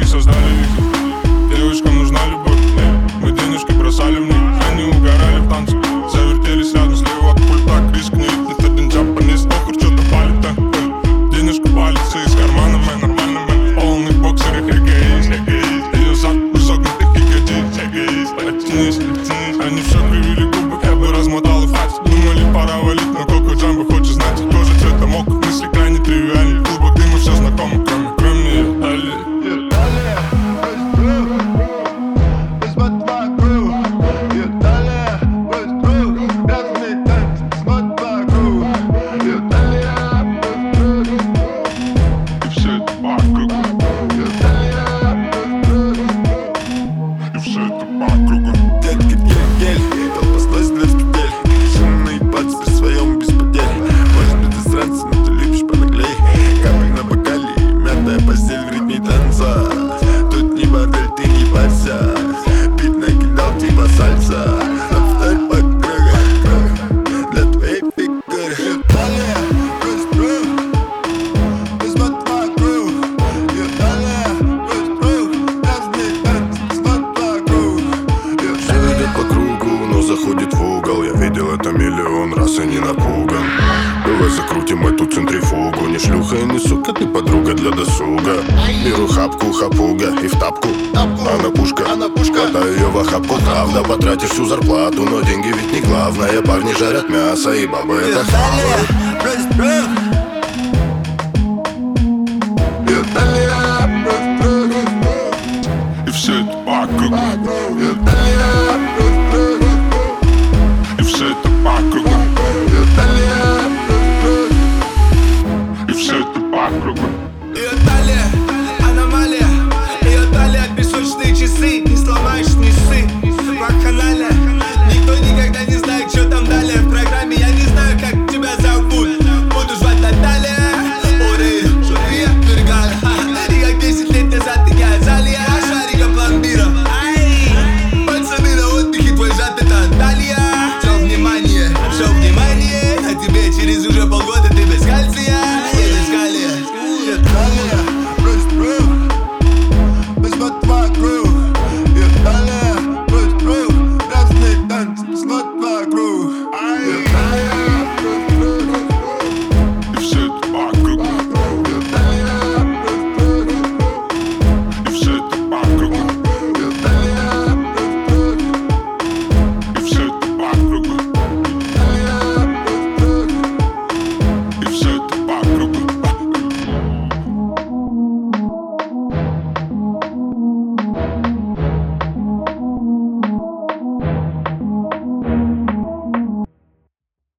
и создали их. Девушкам нужна любовь, мы денежки бросали в них. Они угорали в танце, завертелись рядом слева от пульта. Кришка не видит, один джапанис, охур, что-то палит, денежка палится из кармана, мэн, нормально, мэн. Полный боксер, их эгоист. Ее зад изогнутых ягодиц, оттянись. Они все кривили губы, я бы размотал и фать. Думали, пора валить, но Коко Джамбо хочет знать. Кожа цвета мок, мысли крайне тривиальны. Клубок дыма все знакомо, кроме ее талии. Тут не бордель, ты не парься. Бит накидал типа сальса. Повторь по кругу для твоей фигуры. Далее, быстро, без мотва-круг. Далее, быстро, каждый танц, мотва-круг. Все идет по кругу, но заходит в угол. Я видел это миллион раз и не напуган. Давай закрутим эту центрифугу. Не шлюха и не сука, ты подруга для досуга. Беру хапку, хапуга и в тапку. Она пушка, хватаю ее в охапку. Правда, потратишь всю зарплату, но деньги ведь не главное. Парни жарят мясо и бабы это хавают. И все это по кругу. И все это по кругу. И все это по кругу.